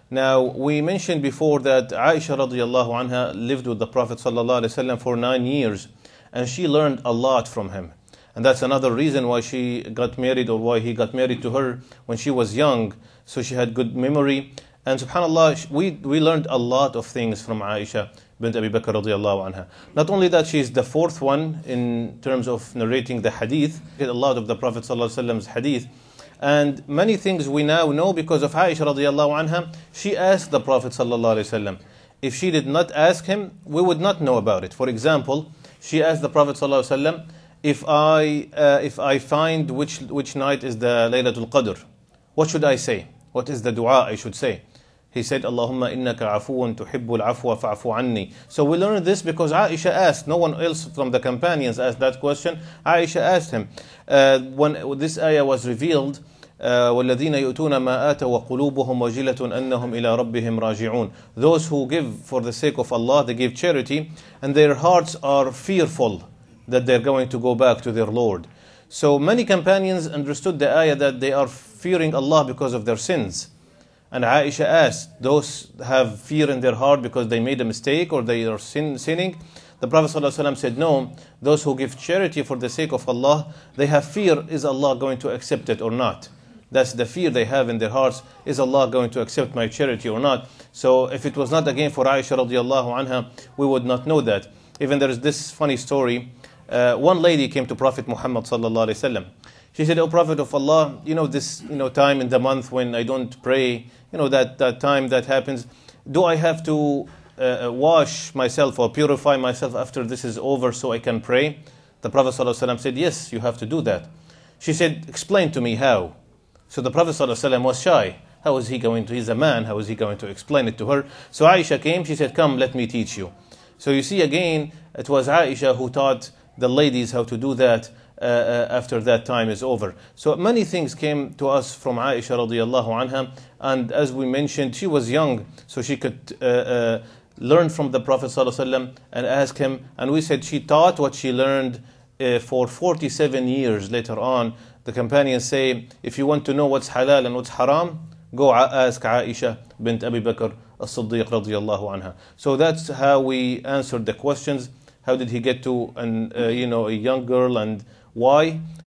Now, we mentioned before that Aisha radiallahu anha lived with the Prophet sallallahu alaihi wasallam for 9 years, and she learned a lot from him. And that's another reason why she got married, or why he got married to her when she was young. So she had good memory. And subhanAllah, we learned a lot of things from Aisha bint Abi Bakr radiallahu anha. Not only that, she is the fourth one in terms of narrating the hadith, a lot of the Prophet sallallahu alaihi wasallam's hadith. And many things we now know because of Aisha radiallahu anha. She asked the Prophet sallallahu alaihi wasallam. If she did not ask him, we would not know about it. For example, she asked the Prophet sallallahu alaihi wasallam, if I find which night is the Laylatul Qadr, what should I say? What is the dua I should say? He said, Allahumma innaka afuun tuhibbul afwa fa'fu anni. So we learn this because Aisha asked. No one else from the companions asked that question. Aisha asked him. When this ayah was revealed, وَالَّذِينَ يُؤْتُونَ مَا آتَوا وَقُلُوبُهُمْ وَجِلَةٌ أَنَّهُمْ إِلَىٰ رَبِّهِمْ رَاجِعُونَ. Those who give for the sake of Allah, they give charity, and their hearts are fearful that they're going to go back to their Lord. So many companions understood the ayah that they are fearing Allah because of their sins. And Aisha asked, those have fear in their heart because they made a mistake or they are sinning? The Prophet ﷺ said, no, those who give charity for the sake of Allah, they have fear, is Allah going to accept it or not? That's the fear they have in their hearts, is Allah going to accept my charity or not? So if it was not again for Aisha radiallahu anha, we would not know that. Even there is this funny story. One lady came to Prophet Muhammad sallallahu alaihi wasallam. She said, "O Prophet of Allah, this time in the month when I don't pray, that time that happens, do I have to wash myself or purify myself after this is over so I can pray?" The Prophet sallallahu alaihi wasallam said, "Yes, you have to do that." She said, "Explain to me how." So the Prophet sallallahu alaihi wasallam was shy. How is he going to? He's a man. How is he going to explain it to her? So Aisha came. She said, "Come, let me teach you." So you see again, it was Aisha who taught the ladies how to do that after that time is over. So many things came to us from Aisha radiallahu anha, and as we mentioned, she was young, so she could learn from the Prophet sallallahu alaihi wasallam and ask him. And we said she taught what she learned for 47 years later on. The companions say, if you want to know what's halal and what's haram, go ask Aisha bint Abi Bakr as-Siddiq radiallahu anha. So that's how we answered the questions. How did he get to a young girl, and why?